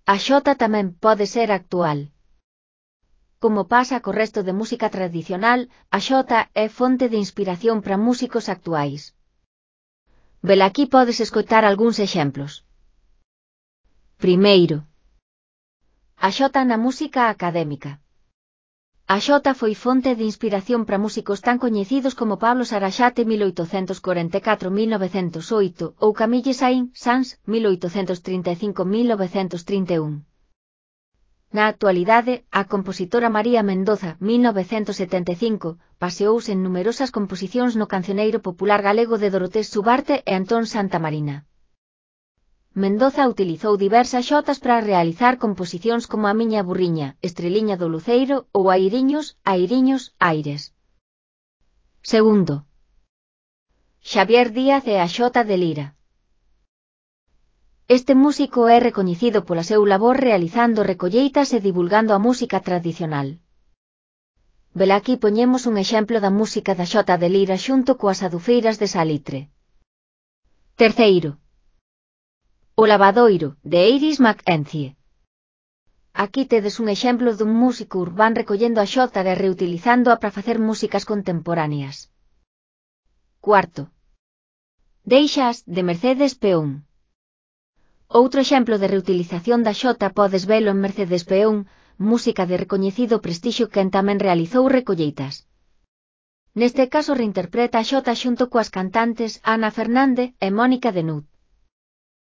A xota tamén pode ser actual. Como pasa co resto de música tradicional, a xota é fonte de inspiración para músicos actuais. Velaquí podes escoitar algúns exemplos. Primeiro, a xota na música académica. A xota foi fonte de inspiración para músicos tan coñecidos como Pablo Sarasate 1844-1908 ou Camille Saint-Saëns 1835-1931. Na actualidade, a compositora María Mendoza 1975 paseouse en numerosas composicións no cancioneiro popular galego de Dorotés Subarte e Antón Santamarina. Mendoza utilizou diversas xotas para realizar composicións como A miña burriña, Estreliña do luceiro ou Airiños, airiños, aires. Segundo, Xavier Díaz e a xota de lira. Este músico é recoñecido pola seu labor realizando recolleitas e divulgando a música tradicional. Velaquí poñemos un exemplo da música da xota de lira xunto coas adufeiras de salitre. Terceiro, O lavadoiro, de Eiris Mackenzie. Aquí tedes un exemplo dun músico urbán recollendo a xota e reutilizándoa para facer músicas contemporáneas. Cuarto, Deixas, de Mercedes Peón. Outro exemplo de reutilización da xota podes velo en Mercedes Peón, música de recoñecido prestixio quen tamén realizou recolleitas. Neste caso reinterpreta a xota xunto coas cantantes Ana Fernández e Mónica de Nut.